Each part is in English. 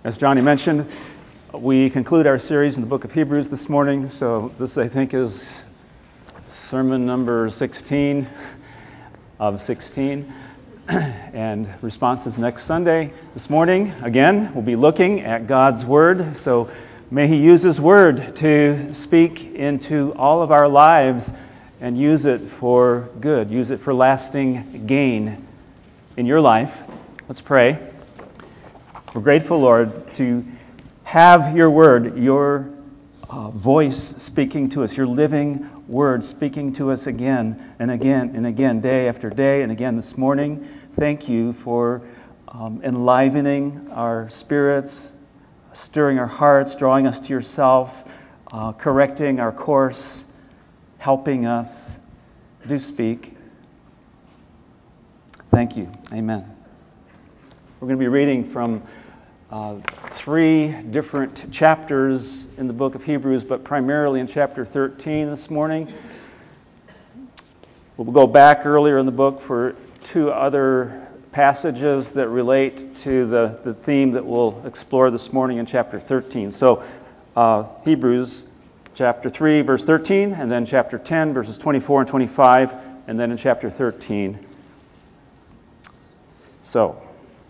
As Johnny mentioned, we conclude our series in the book of Hebrews this morning. So this, I think, is sermon number 16 of 16. And responses next Sunday. This morning, again, we'll be looking at God's Word. So may He use His Word to speak into all of our lives and use it for good, use it for lasting gain in your life. Let's pray. We're grateful, Lord, to have your Word, your voice speaking to us, your living Word speaking to us again and again and again, day after day, and again this morning. Thank you for enlivening our spirits, stirring our hearts, drawing us to yourself, correcting our course, helping us. Do speak. Thank you. Amen. We're going to be reading from 3 different chapters in the book of Hebrews, but primarily in chapter 13 this morning. We'll go back earlier in the book for 2 other passages that relate to the theme that we'll explore this morning in chapter 13. So Hebrews chapter 3, verse 13, and then chapter 10, verses 24 and 25, and then in chapter 13. So,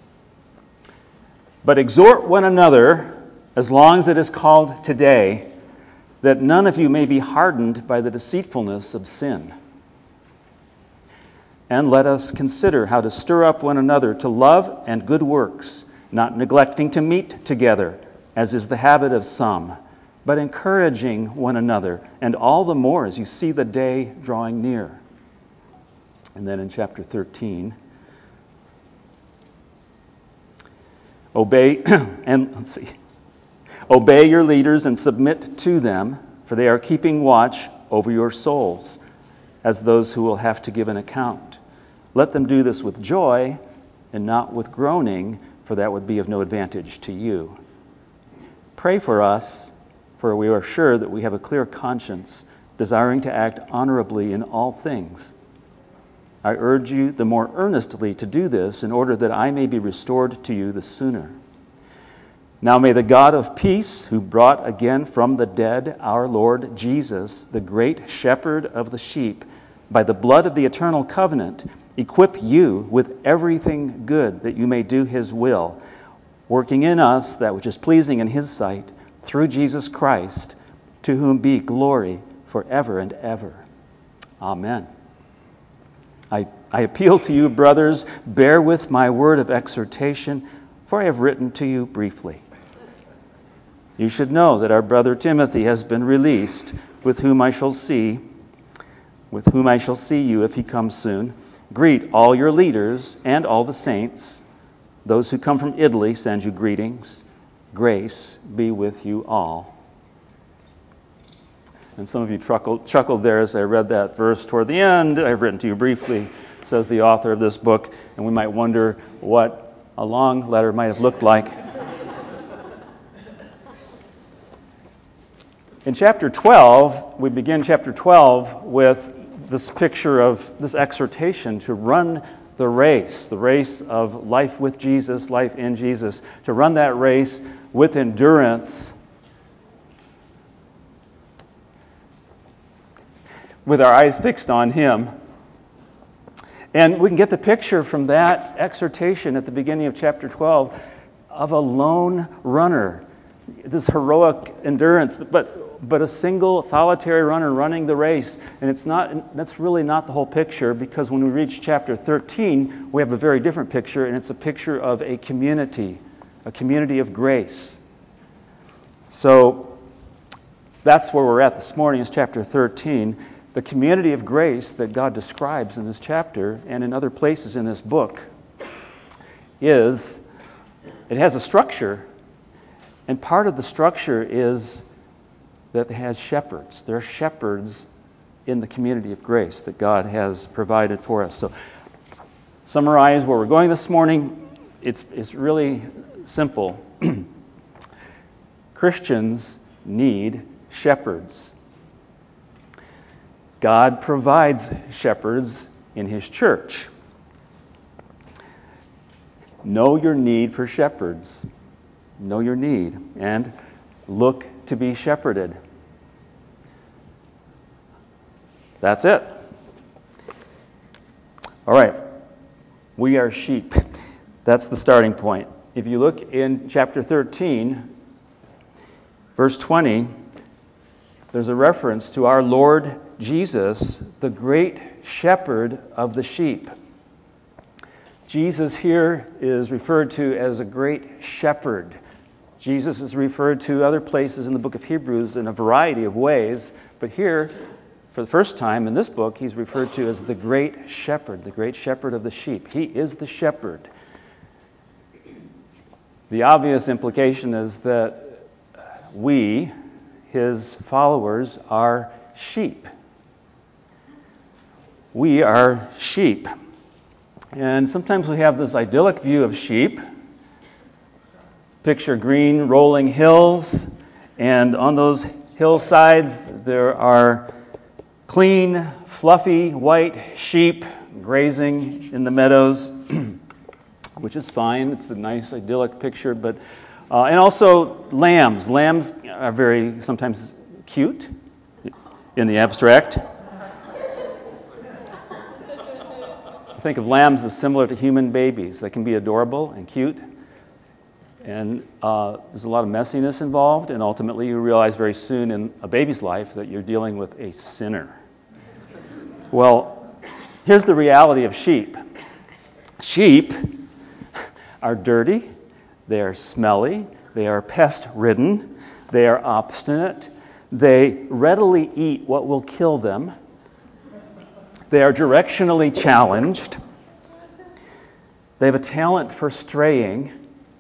but exhort one another, as long as it is called today, that none of you may be hardened by the deceitfulness of sin. And let us consider how to stir up one another to love and good works, not neglecting to meet together, as is the habit of some, but encouraging one another, and all the more as you see the day drawing near. And then in chapter 13, Obey your leaders and submit to them, for they are keeping watch over your souls, as those who will have to give an account. Let them do this with joy and not with groaning, for that would be of no advantage to you. Pray for us, for we are sure that we have a clear conscience, desiring to act honorably in all things. I urge you the more earnestly to do this, in order that I may be restored to you the sooner. Now may the God of peace, who brought again from the dead our Lord Jesus, the great shepherd of the sheep, by the blood of the eternal covenant, equip you with everything good, that you may do His will, working in us that which is pleasing in His sight, through Jesus Christ, to whom be glory forever and ever. Amen. I appeal to you, brothers, bear with my word of exhortation, for I have written to you briefly. You should know that our brother Timothy has been released, with whom I shall see you if he comes soon. Greet all your leaders and all the saints. Those who come from Italy send you greetings. Grace be with you all. And some of you chuckled there as I read that verse toward the end. I've written to you briefly, says the author of this book, and we might wonder what a long letter might have looked like. In chapter 12, we begin chapter 12 with this picture of this exhortation to run the race of life with Jesus, life in Jesus, to run that race with endurance, with our eyes fixed on Him. And we can get the picture from that exhortation at the beginning of chapter 12 of a lone runner, this heroic endurance, but a single solitary runner running the race. And that's really not the whole picture, because when we reach chapter 13, we have a very different picture, and it's a picture of a community of grace. So that's where we're at this morning, is chapter 13. The community of grace that God describes in this chapter and in other places in this book it has a structure, and part of the structure is that it has shepherds. There are shepherds in the community of grace that God has provided for us. So, summarize where we're going this morning. It's really simple. Christians need shepherds. God provides shepherds in His church. Know your need for shepherds. know your need, and look to be shepherded. That's it. All right. We are sheep. That's the starting point. If you look in chapter 13, verse 20, there's a reference to our Lord Jesus, the great shepherd of the sheep. Jesus here is referred to as a great shepherd. Jesus is referred to other places in the book of Hebrews in a variety of ways, but here, for the first time in this book, he's referred to as the great shepherd of the sheep. He is the shepherd. The obvious implication is that we, his followers, are sheep. We are sheep. And sometimes we have this idyllic view of sheep. Picture green rolling hills, and on those hillsides there are clean, fluffy, white sheep grazing in the meadows, which is fine. It's a nice, idyllic picture. But and also lambs. Lambs are very sometimes cute in the abstract. I think of lambs as similar to human babies. They can be adorable and cute. And there's a lot of messiness involved, and ultimately you realize very soon in a baby's life that you're dealing with a sinner. Well, here's the reality of sheep. Sheep are dirty, they are smelly, they are pest-ridden, they are obstinate, they readily eat what will kill them, they are directionally challenged, they have a talent for straying.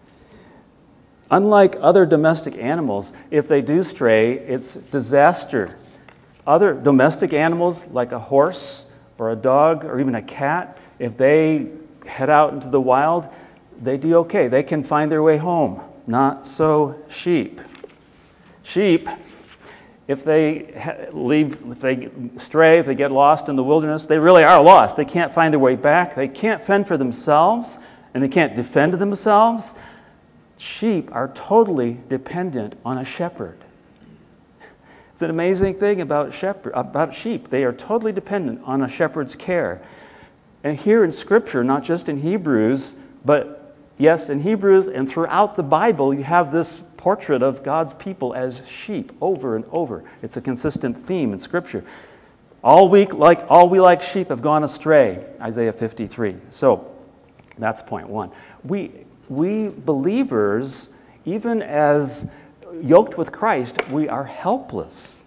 Unlike other domestic animals, if they do stray, it's disaster. Other domestic animals, like a horse or a dog or even a cat, if they head out into the wild, they do okay. They can find their way home. Not so sheep. Sheep, if they stray, if they get lost in the wilderness, they really are lost. They can't find their way back. They can't fend for themselves, and they can't defend themselves. Sheep are totally dependent on a shepherd. It's an amazing thing about sheep. They are totally dependent on a shepherd's care. And here in Scripture, not just in Hebrews, but yes, in Hebrews and throughout the Bible, you have this portrait of God's people as sheep over and over. It's a consistent theme in Scripture. All we like sheep have gone astray, Isaiah 53. So that's point one. We believers, even as yoked with Christ, we are helpless.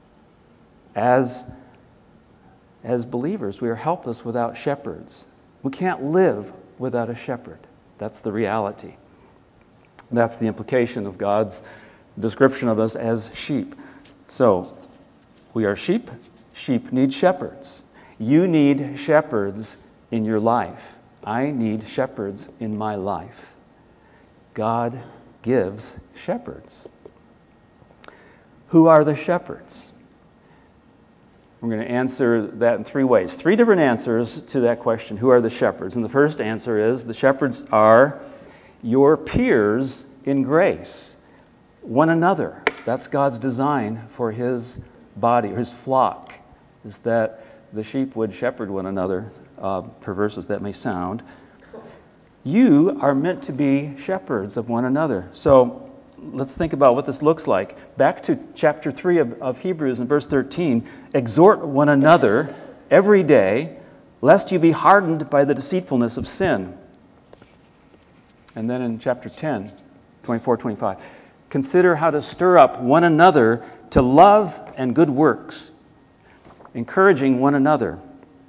As believers, we are helpless without shepherds. We can't live without a shepherd. That's the reality. That's the implication of God's description of us as sheep. So, we are sheep. Sheep need shepherds. You need shepherds in your life. I need shepherds in my life. God gives shepherds. Who are the shepherds? We're going to answer that in three ways. Three different answers to that question. Who are the shepherds? And the first answer is the shepherds are your peers in grace. One another. That's God's design for his body, his flock, is that the sheep would shepherd one another, perverse as that may sound. You are meant to be shepherds of one another. So let's think about what this looks like. Back to chapter 3 of Hebrews in verse 13. Exhort one another every day, lest you be hardened by the deceitfulness of sin. And then in chapter 10, 24, 25. Consider how to stir up one another to love and good works, encouraging one another.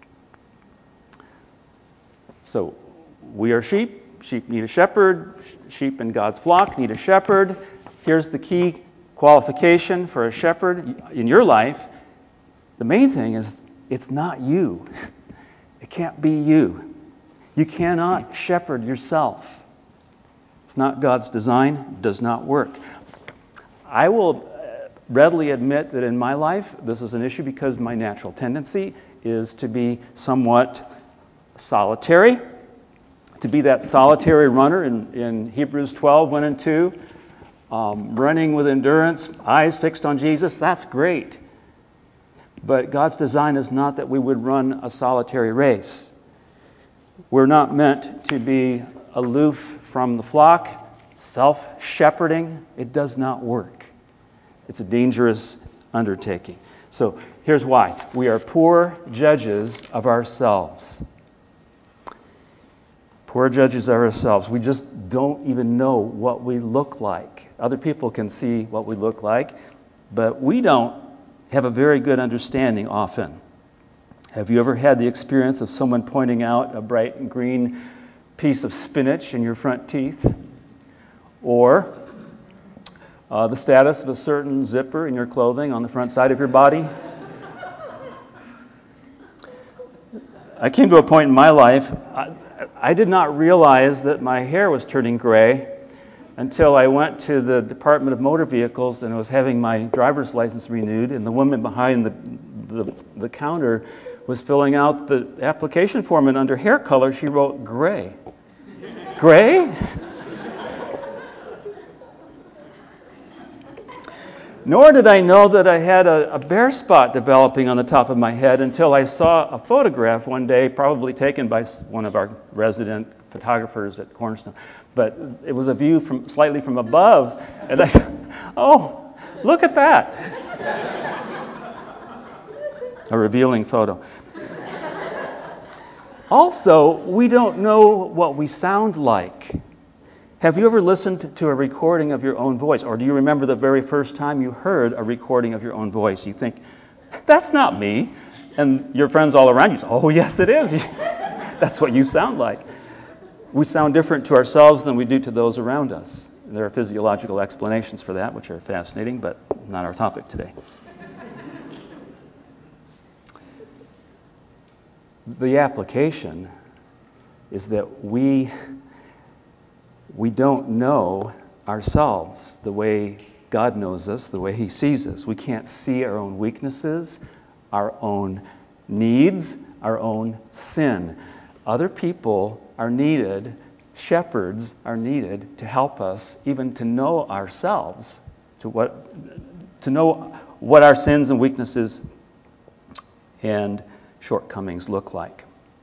So, we are sheep. Sheep need a shepherd. Sheep in God's flock need a shepherd. Here's the key qualification for a shepherd in your life. The main thing is it's not you. It can't be you. You cannot shepherd yourself. It's not God's design. It does not work. I will readily admit that in my life, this is an issue because my natural tendency is to be somewhat solitary, to be that solitary runner in Hebrews 12, 1 and 2. running with endurance, eyes fixed on Jesus, that's great. But God's design is not that we would run a solitary race. We're not meant to be aloof from the flock, self-shepherding. It does not work. It's a dangerous undertaking. So here's why. We are poor judges of ourselves. Poor judges of ourselves. We just don't even know what we look like. Other people can see what we look like, but we don't have a very good understanding often. Have you ever had the experience of someone pointing out a bright green piece of spinach in your front teeth? Or the status of a certain zipper in your clothing on the front side of your body? I came to a point in my life, I did not realize that my hair was turning gray until I went to the Department of Motor Vehicles and I was having my driver's license renewed, and the woman behind the counter was filling out the application form, and under hair color she wrote gray. Gray? Nor did I know that I had a bare spot developing on the top of my head until I saw a photograph one day, probably taken by one of our resident photographers at Cornerstone. But it was a view slightly from above, and I said, oh, look at that. A revealing photo. Also, we don't know what we sound like. Have you ever listened to a recording of your own voice? Or do you remember the very first time you heard a recording of your own voice? You think, that's not me. And your friends all around you say, oh, yes, it is. That's what you sound like. We sound different to ourselves than we do to those around us. There are physiological explanations for that, which are fascinating, but not our topic today. The application is that we don't know ourselves the way God knows us, the way He sees us. We can't see our own weaknesses, our own needs, our own sin. Other people are needed, shepherds are needed to help us even to know ourselves, to know what our sins and weaknesses and shortcomings look like.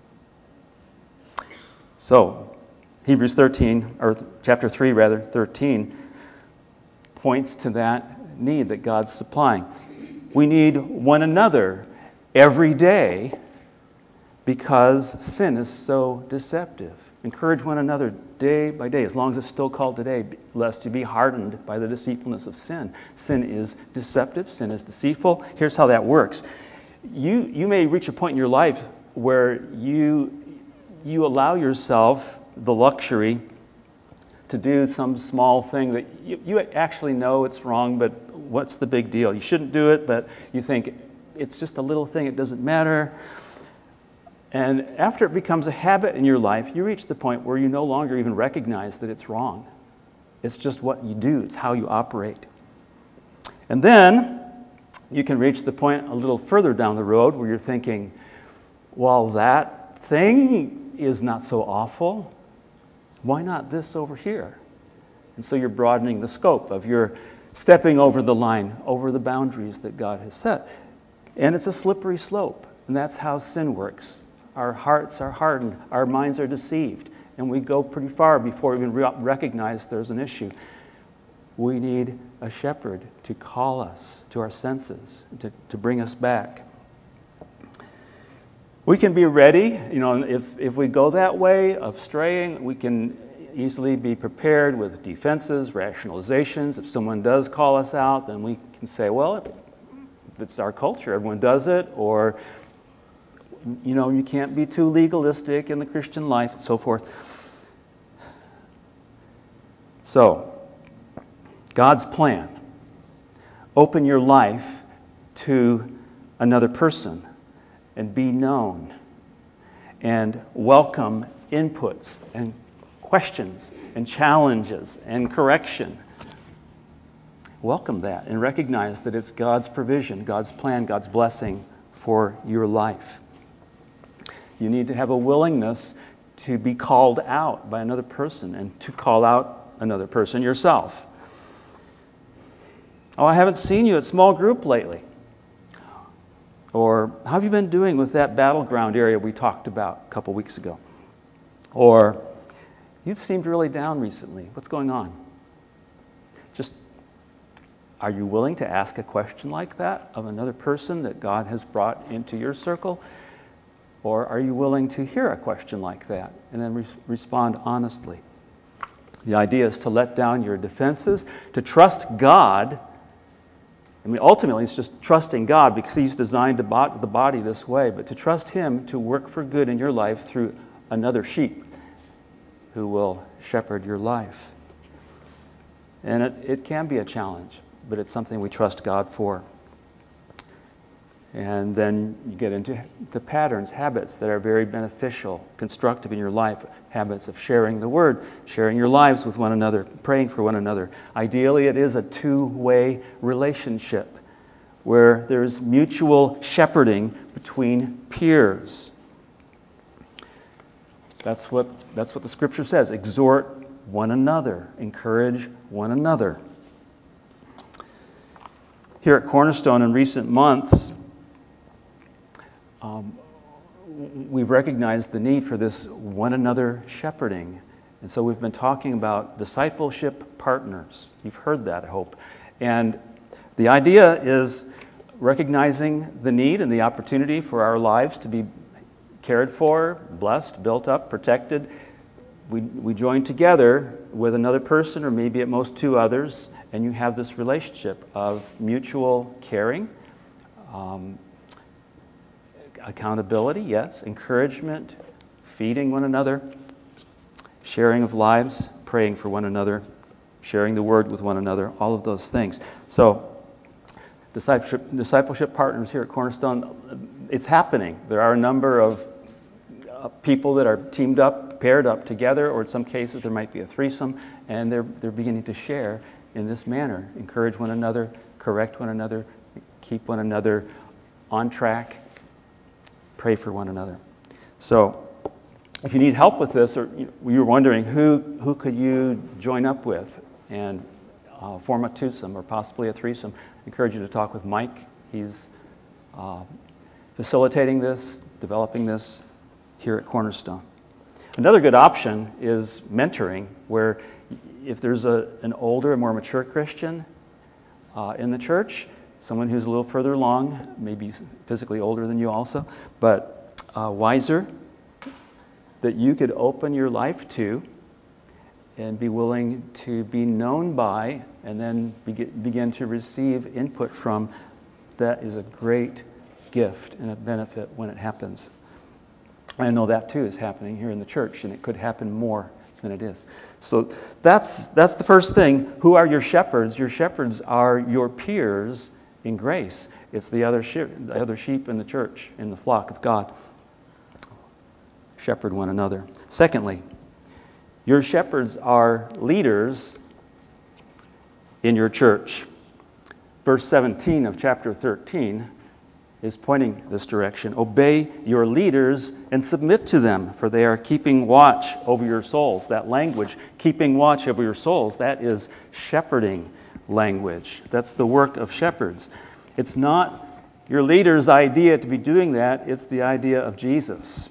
So, Hebrews 13, or chapter 3 rather, 13, points to that need that God's supplying. We need one another every day because sin is so deceptive. Encourage one another day by day, as long as it's still called today, lest you be hardened by the deceitfulness of sin. Sin is deceptive, sin is deceitful. Here's how that works. You may reach a point in your life where you allow yourself the luxury to do some small thing that you actually know it's wrong, but what's the big deal? You shouldn't do it, but you think it's just a little thing, it doesn't matter. And after it becomes a habit in your life, you reach the point where you no longer even recognize that it's wrong. It's just what you do, it's how you operate. And then you can reach the point a little further down the road where you're thinking, well, that thing is not so awful. Why not this over here? And so you're broadening the scope of your stepping over the line, over the boundaries that God has set. And it's a slippery slope. And that's how sin works. Our hearts are hardened. Our minds are deceived. And we go pretty far before we even recognize there's an issue. We need a shepherd to call us to our senses, to bring us back. We can be ready, if we go that way of straying, we can easily be prepared with defenses, rationalizations. If someone does call us out, then we can say, well, it's our culture, everyone does it, or, you can't be too legalistic in the Christian life, and so forth. So, God's plan. Open your life to another person and be known. And welcome inputs and questions and challenges and correction. Welcome that and recognize that it's God's provision, God's plan, God's blessing for your life. You need to have a willingness to be called out by another person and to call out another person yourself. Oh, I haven't seen you at small group lately. Or, how have you been doing with that battleground area we talked about a couple weeks ago? Or, you've seemed really down recently. What's going on? Just, are you willing to ask a question like that of another person that God has brought into your circle? Or are you willing to hear a question like that and then respond honestly? The idea is to let down your defenses, to trust God. I mean, ultimately, it's just trusting God because He's designed the body this way, but to trust Him to work for good in your life through another sheep who will shepherd your life. And it can be a challenge, but it's something we trust God for. And then you get into the patterns, habits that are very beneficial, constructive in your life, habits of sharing the Word, sharing your lives with one another, praying for one another. Ideally, it is a two-way relationship where there's mutual shepherding between peers. That's what the Scripture says. Exhort one another, encourage one another. Here at Cornerstone in recent months, we've recognized the need for this one another shepherding. And so we've been talking about discipleship partners. You've heard that, I hope. And the idea is recognizing the need and the opportunity for our lives to be cared for, blessed, built up, protected. We join together with another person or maybe at most two others, and you have this relationship of mutual caring, accountability, yes, encouragement, feeding one another, sharing of lives, praying for one another, sharing the Word with one another, all of those things. So, discipleship partners here at Cornerstone, it's happening. There are a number of people that are teamed up, paired up together, or in some cases there might be a threesome, and they're beginning to share in this manner, encourage one another, correct one another, keep one another on track, pray for one another. So, if you need help with this, or you're wondering who could you join up with and form a twosome or possibly a threesome, I encourage you to talk with Mike. He's facilitating this, developing this here at Cornerstone. Another good option is mentoring, where if there's an older and more mature Christian in the church, someone who's a little further along, maybe physically older than you also, but wiser, that you could open your life to and be willing to be known by and then begin to receive input from, that is a great gift and a benefit when it happens. I know that too is happening here in the church, and it could happen more than it is. So that's the first thing. Who are your shepherds? Your shepherds are your peers in grace. It's the other sheep in the church, in the flock of God. Shepherd one another. Secondly, your shepherds are leaders in your church. Verse 17 of chapter 13 is pointing this direction. Obey your leaders and submit to them, for they are keeping watch over your souls. That language, keeping watch over your souls, that is shepherding language. That's the work of shepherds. It's not your leader's idea to be doing that, it's the idea of Jesus.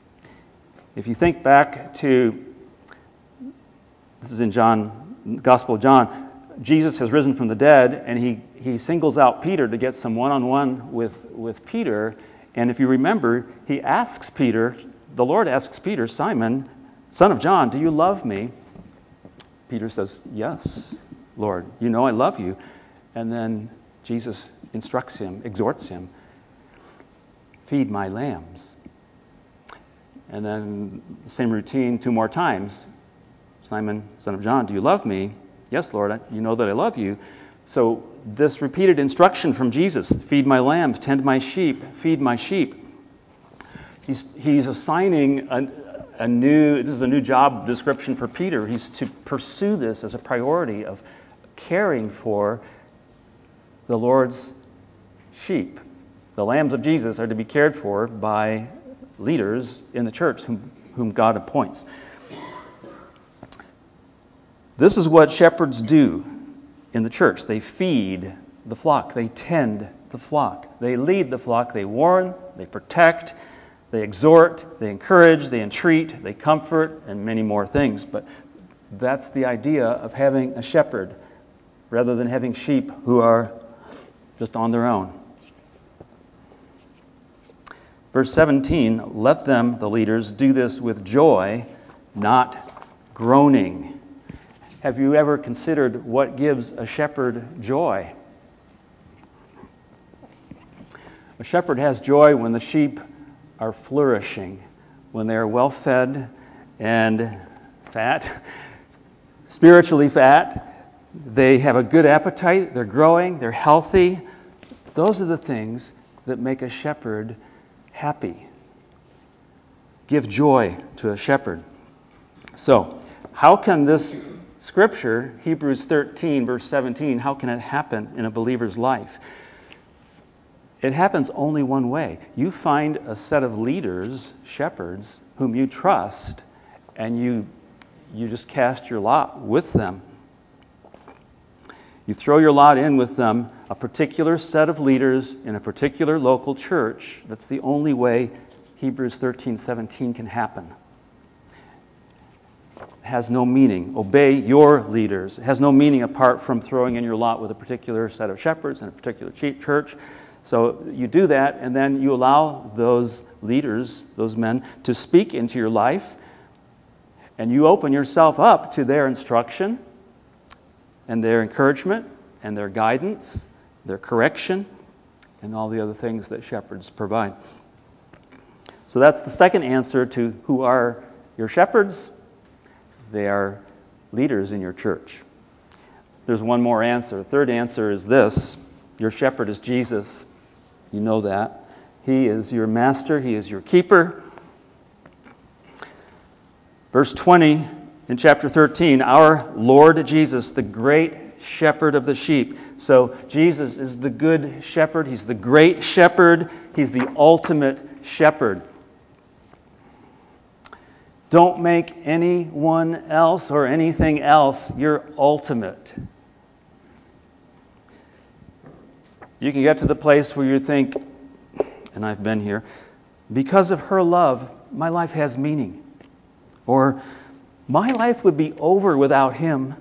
If you think back to, this is in Gospel of John, Jesus has risen from the dead, and he singles out Peter to get some one-on-one with Peter. And if you remember, he asks Peter, the Lord asks Peter, Simon, son of John, do you love me? Peter says, yes, Lord, you know I love you. And then Jesus instructs him, exhorts him, feed my lambs. And then the same routine 2 more times. Simon, son of John, do you love me? Yes, Lord, you know that I love you. So this repeated instruction from Jesus, feed my lambs, tend my sheep, feed my sheep. He's assigning this is a new job description for Peter. He's to pursue this as a priority of caring for the Lord's sheep. The lambs of Jesus are to be cared for by leaders in the church whom God appoints. This is what shepherds do. in the church. They feed the flock. They tend the flock. They lead the flock. They warn, they protect, they exhort, they encourage, they entreat, they comfort, and many more things. But that's the idea of having a shepherd rather than having sheep who are just on their own. Verse 17, let them, the leaders, do this with joy, not groaning. Have you ever considered what gives a shepherd joy? A shepherd has joy when the sheep are flourishing, when they are well fed and fat, spiritually fat. They have a good appetite, they're growing, they're healthy. Those are the things that make a shepherd happy. Give joy to a shepherd. So, how can this scripture, Hebrews 13, verse 17, how can it happen in a believer's life? It happens only one way. You find a set of leaders, shepherds, whom you trust, and you just cast your lot with them. You throw your lot in with them, a particular set of leaders in a particular local church. That's the only way Hebrews 13:17 can happen. It has no meaning. Obey your leaders. It has no meaning apart from throwing in your lot with a particular set of shepherds in a particular church. So you do that, and then you allow those leaders, those men, to speak into your life, and you open yourself up to their instruction and their encouragement and their guidance, their correction, and all the other things that shepherds provide. So that's the second answer to who are your shepherds. They are leaders in your church. There's one more answer. The third answer is this. Your shepherd is Jesus. You know that. He is your master. He is your keeper. Verse 20 in chapter 13, our Lord Jesus, the great shepherd of the sheep. So Jesus is the good shepherd. He's the great shepherd. He's the ultimate shepherd. Don't make anyone else or anything else your ultimate. You can get to the place where you think, and I've been here, because of her love, my life has meaning. Or, my life would be over without him.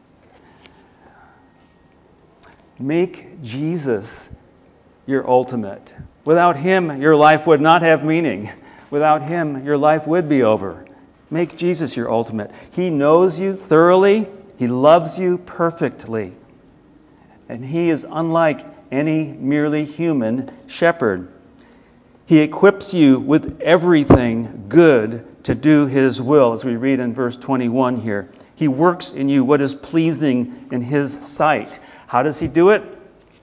Make Jesus your ultimate. Without him, your life would not have meaning. Without him, your life would be over. Make Jesus your ultimate. He knows you thoroughly. He loves you perfectly. And he is unlike any merely human shepherd. He equips you with everything good to do his will, as we read in verse 21 here. He works in you what is pleasing in his sight. How does he do it?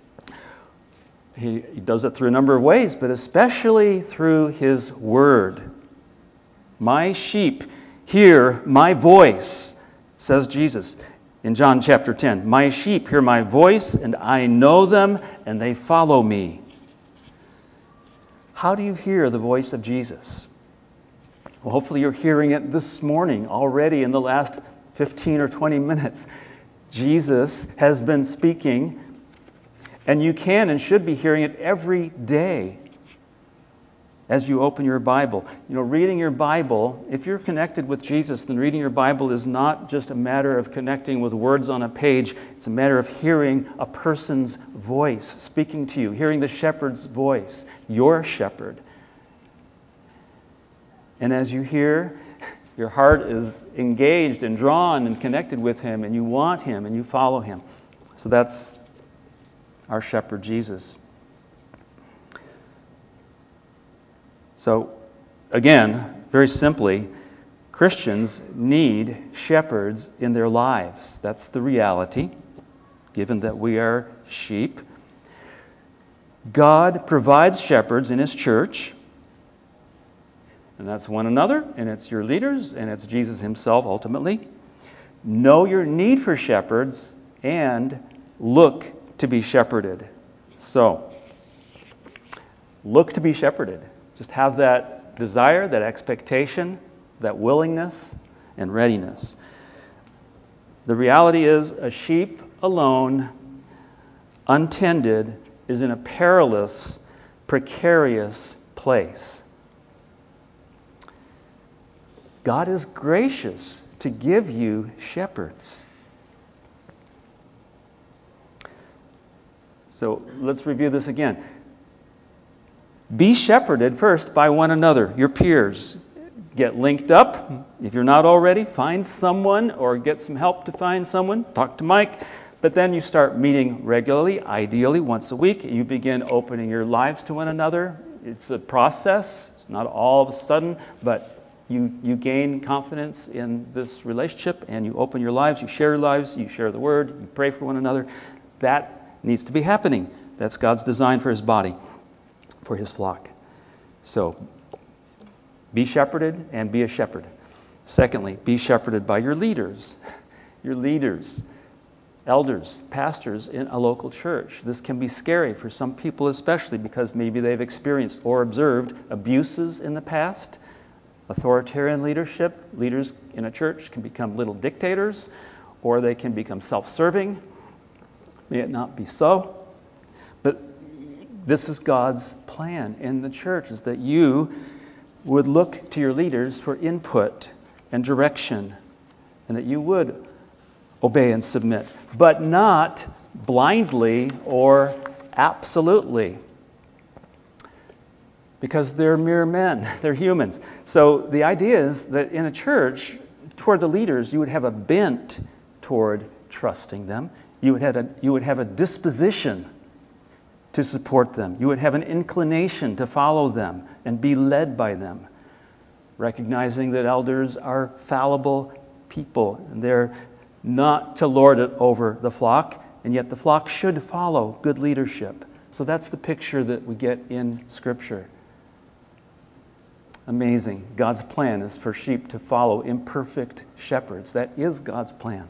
He does it through a number of ways, but especially through his word. My sheep hear my voice, says Jesus in John chapter 10. My sheep hear my voice, and I know them, and they follow me. How do you hear the voice of Jesus? Well, hopefully you're hearing it this morning already in the last 15 or 20 minutes. Jesus has been speaking, and you can and should be hearing it every day as you open your Bible. You know, reading your Bible, if you're connected with Jesus, then reading your Bible is not just a matter of connecting with words on a page. It's a matter of hearing a person's voice speaking to you, hearing the shepherd's voice, your shepherd. And as you hear, your heart is engaged and drawn and connected with him, and you want him and you follow him. So that's our shepherd, Jesus. So, again, very simply, Christians need shepherds in their lives. That's the reality, given that we are sheep. God provides shepherds in his church, and that's one another, and it's your leaders, and it's Jesus himself ultimately. Know your need for shepherds and look to be shepherded. So, look to be shepherded. Just have that desire, that expectation, that willingness and readiness. The reality is a sheep alone, untended, is in a perilous, precarious place. God is gracious to give you shepherds. So let's review this again. Be shepherded first by one another, your peers. Get linked up. If you're not already, find someone or get some help to find someone. Talk to Mike. But then you start meeting regularly, ideally once a week. You begin opening your lives to one another. It's a process. It's not all of a sudden, but you gain confidence in this relationship and you open your lives, you share your lives, you share the word, you pray for one another. That needs to be happening. That's God's design for his body, for his flock. So, be shepherded and be a shepherd. Secondly, be shepherded by your leaders. Your leaders, elders, pastors in a local church. This can be scary for some people, especially because maybe they've experienced or observed abuses in the past. Authoritarian leadership, leaders in a church can become little dictators, or they can become self-serving. May it not be so. But this is God's plan in the church, is that you would look to your leaders for input and direction, and that you would obey and submit, but not blindly or absolutely. Because they're mere men, they're humans. So the idea is that in a church, toward the leaders, you would have a bent toward trusting them. You would have a disposition to support them. You would have an inclination to follow them and be led by them, recognizing that elders are fallible people and they're not to lord it over the flock, and yet the flock should follow good leadership. So that's the picture that we get in Scripture. Amazing. God's plan is for sheep to follow imperfect shepherds. That is God's plan.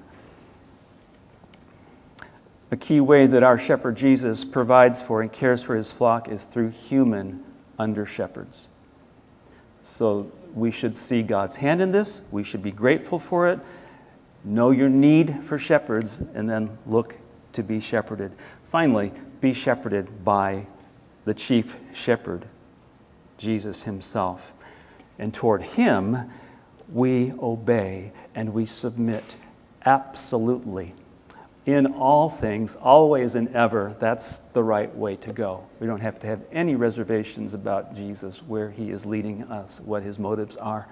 A key way that our shepherd Jesus provides for and cares for his flock is through human under-shepherds. So we should see God's hand in this. We should be grateful for it. Know your need for shepherds, and then look to be shepherded. Finally, be shepherded by the chief shepherd, Jesus himself. And toward him, we obey and we submit absolutely. In all things, always and ever, that's the right way to go. We don't have to have any reservations about Jesus, where he is leading us, what his motives are.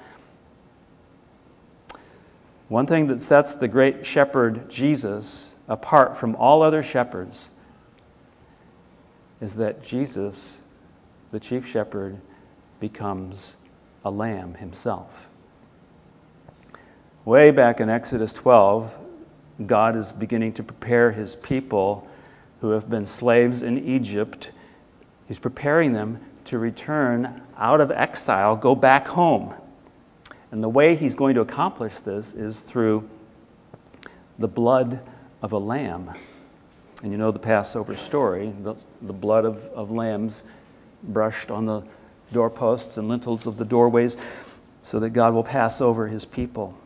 One thing that sets the great shepherd Jesus apart from all other shepherds is that Jesus, the chief shepherd, becomes a lamb himself. Way back in Exodus 12, God is beginning to prepare his people who have been slaves in Egypt. He's preparing them to return out of exile, go back home. And the way he's going to accomplish this is through the blood of a lamb. And you know the Passover story, the blood of lambs brushed on the doorposts and lintels of the doorways so that God will pass over his people.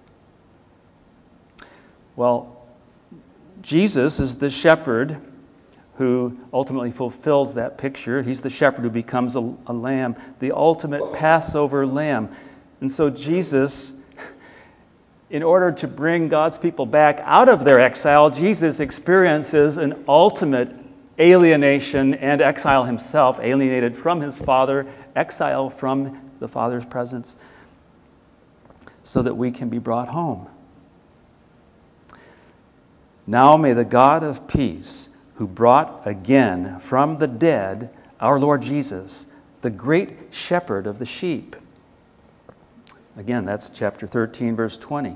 Well, Jesus is the shepherd who ultimately fulfills that picture. He's the shepherd who becomes a lamb, the ultimate Passover lamb. And so Jesus, in order to bring God's people back out of their exile, Jesus experiences an ultimate alienation and exile himself, alienated from his Father, exile from the Father's presence, so that we can be brought home. Now may the God of peace, who brought again from the dead our Lord Jesus, the great shepherd of the sheep. Again, that's chapter 13, verse 20.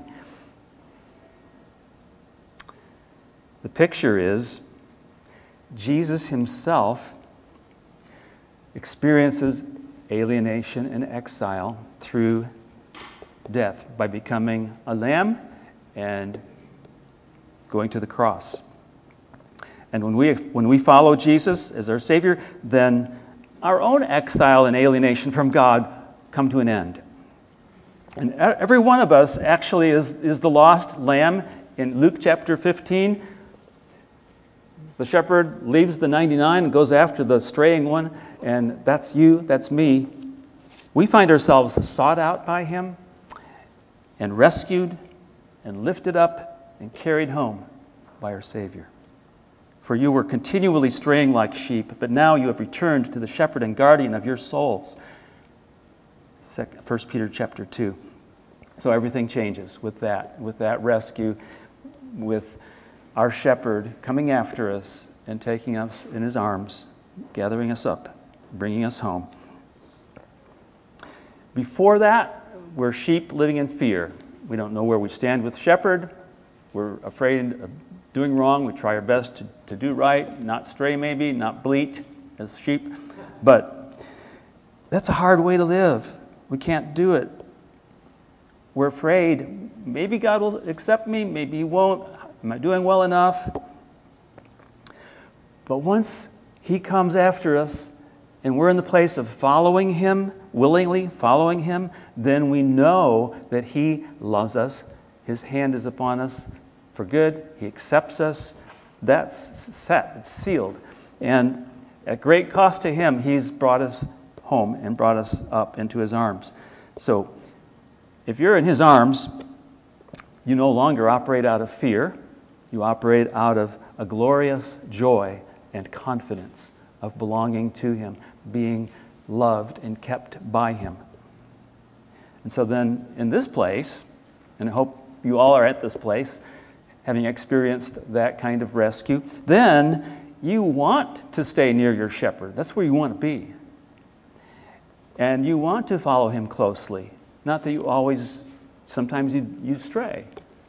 The picture is Jesus himself experiences alienation and exile through death by becoming a lamb and going to the cross. And when we follow Jesus as our Savior, then our own exile and alienation from God come to an end. And every one of us actually is the lost lamb in Luke chapter 15. The shepherd leaves the 99 and goes after the straying one, and that's you, that's me. We find ourselves sought out by him and rescued and lifted up and carried home by our Savior. For you were continually straying like sheep, but now you have returned to the shepherd and guardian of your souls. 1 Peter chapter 2. So everything changes with that rescue, with our shepherd coming after us and taking us in his arms, gathering us up, bringing us home. Before that, we're sheep living in fear. We don't know where we stand with shepherd. We're afraid of doing wrong. We try our best to do right, not stray maybe, not bleat as sheep. But that's a hard way to live. We can't do it. We're afraid maybe God will accept me, maybe he won't. Am I doing well enough? But once he comes after us and we're in the place of following him, willingly following him, then we know that he loves us. His hand is upon us for good. He accepts us. That's set. It's sealed. And at great cost to him, he's brought us home and brought us up into his arms. So if you're in his arms, you no longer operate out of fear. You operate out of a glorious joy and confidence of belonging to him, being loved and kept by him. And so then in this place, and I hope you all are at this place, having experienced that kind of rescue, then you want to stay near your shepherd. That's where you want to be. And you want to follow him closely. Not that you always, sometimes you stray.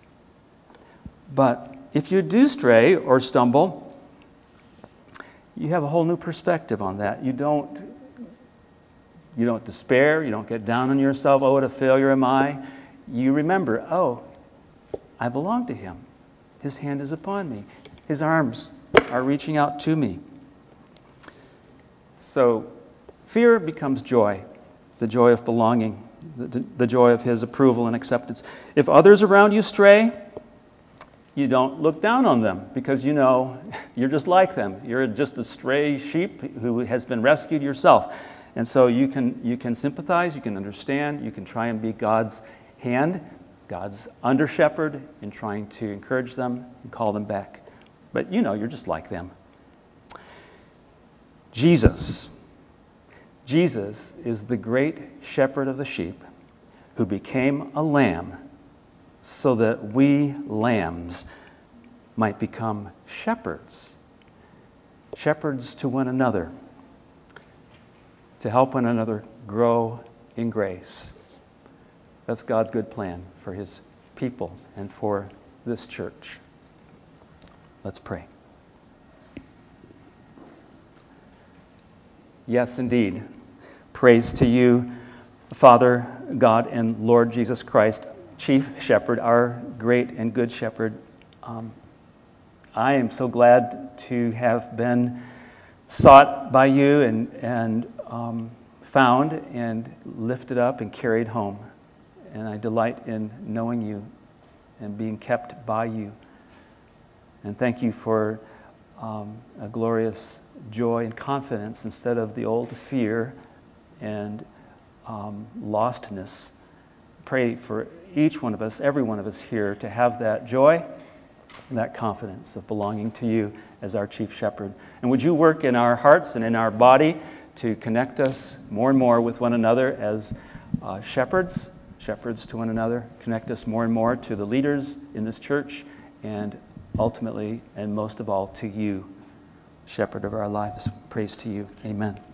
But if you do stray or stumble, you have a whole new perspective on that. You don't despair. You don't get down on yourself. Oh, what a failure am I. You remember, oh, I belong to him. His hand is upon me. His arms are reaching out to me. So fear becomes joy, the joy of belonging, the joy of his approval and acceptance. If others around you stray, you don't look down on them because you know you're just like them. You're just a stray sheep who has been rescued yourself. And so you can sympathize, you can understand, you can try and be God's hand, God's under shepherd in trying to encourage them and call them back. But you know you're just like them. Jesus is the great shepherd of the sheep who became a lamb so that we lambs might become shepherds. Shepherds to one another, to help one another grow in grace. That's God's good plan for his people and for this church. Let's pray. Yes, indeed. Praise to you, Father, God, and Lord Jesus Christ, Chief Shepherd, our great and good Shepherd. I am so glad to have been sought by you and found and lifted up and carried home. And I delight in knowing you and being kept by you. And thank you for a glorious joy and confidence instead of the old fear and lostness. Pray for each one of us, every one of us here, to have that joy and that confidence of belonging to you as our chief shepherd. And would you work in our hearts and in our body to connect us more and more with one another as shepherds to one another, connect us more and more to the leaders in this church, and ultimately and most of all to you, shepherd of our lives. Praise to you. Amen.